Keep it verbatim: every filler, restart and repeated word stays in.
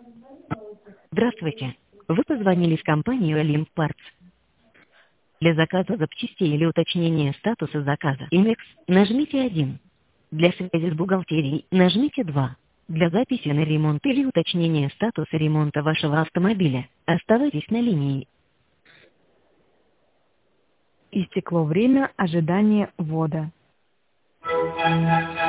Здравствуйте. Вы позвонили в компанию Олимп Парts. Для заказа запчастей или уточнения статуса заказа Имекс нажмите один. Для связи с бухгалтерией нажмите два. Для записи на ремонт или уточнения статуса ремонта вашего автомобиля оставайтесь на линии. Истекло время ожидания ввода.